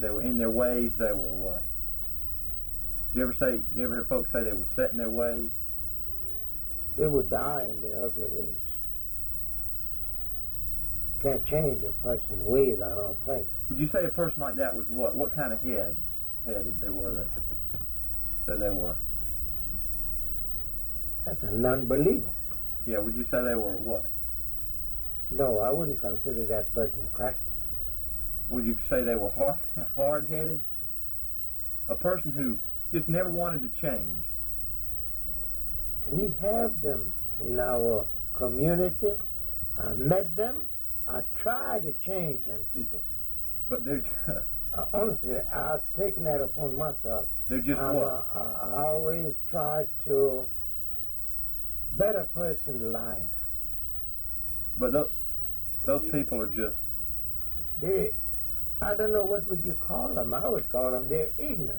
They were in their ways. They were what? Did you ever hear folks say they were set in their ways? They would die in their ugly ways. Can't change a person's ways, I don't think. Would you say a person like that was what? What kind of headed they were? They were. That's a non-believer. Yeah. Would you say they were what? No, I wouldn't consider that person cracked. Would you say they were hard-headed? A person who just never wanted to change. We have them in our community. I've met them. I try to change them people. But they're just... honestly, I've taken that upon myself. They're just what? I always try to better person's life. But those people are just... I don't know, what would you call them? I would call them, they're ignorant.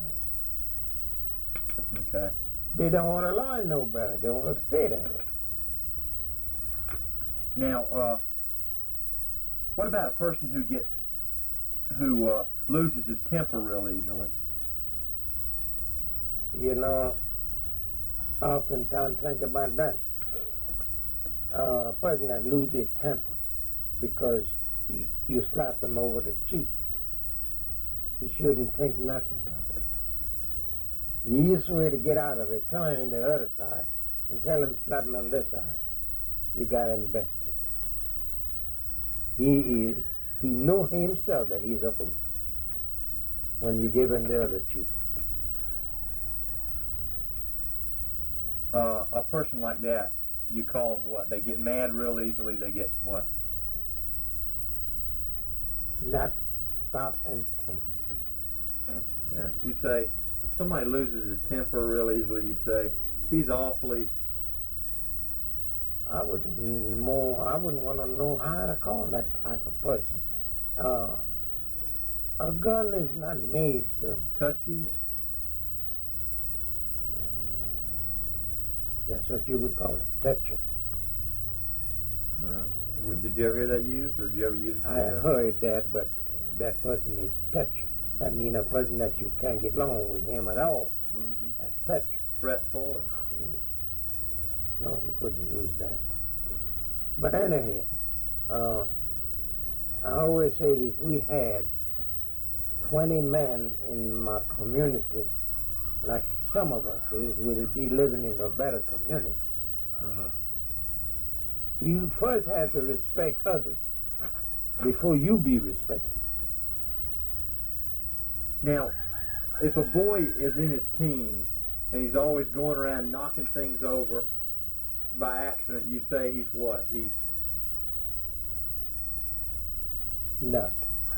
Okay. They don't want to learn no better. They want to stay that way. Now, what about a person who loses his temper real easily? You know, I oftentimes think about that. A person that loses their temper because you slap him over the cheek, he shouldn't think nothing of it. The easiest way to get out of it, turn him to the other side and tell him slap him on this side. You got him bested. He know himself that he's a fool when you give him the other cheek. A person like that, you call them what? They get mad real easily. They get what? Not stop and think. Yeah. You say somebody loses his temper real easily. You'd say he's awfully. I wouldn't want to know how to call that type of person. A gun is not made to... Touchy? That's what you would call it, toucher. Did you ever hear that used, or did you ever use it I yourself? heard that, but that person is toucher. That means a person that you can't get along with him at all. Mm-hmm. That's toucher. Fretful? No, you couldn't use that. But anyhow, I always say that if we had 20 men in my community, like some of us is, we'd be living in a better community. Uh-huh. You first have to respect others before you be respected. Now, if a boy is in his teens and he's always going around knocking things over by accident, you say he's what? He's nut.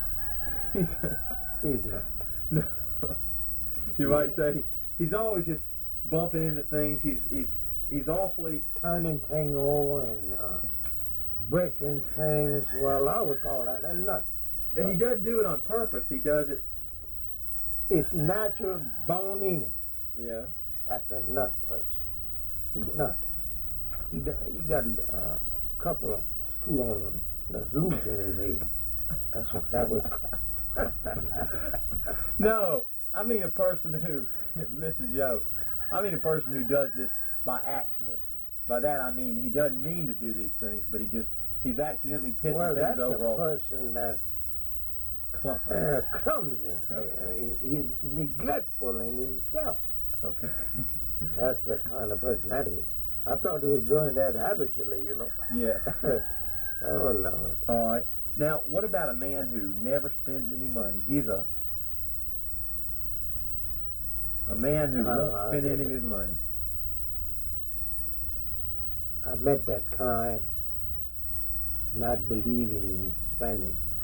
He's not. No. You might say he's always just bumping into things. He's awfully turning things over and breaking things. Well, I would call that a nut. He doesn't do it on purpose. He does it. It's natural born in him. Yeah. That's a nut person. He's nut. He got a couple of screw on that's loose in his head. That's what that would call. No, I mean a person who, Mr. Joe, I mean a person who does this by accident. By that I mean he doesn't mean to do these things, but he's accidentally pissing things over. Well, that's a person that's clumsy. Okay. He's neglectful in himself. Okay. That's the kind of person that is. I thought he was doing that habitually, you know. Yeah. Oh, Lord. All right. Now, what about a man who never spends any money? He's a man who won't spend any of his money. I've met that kind, not believing in spending.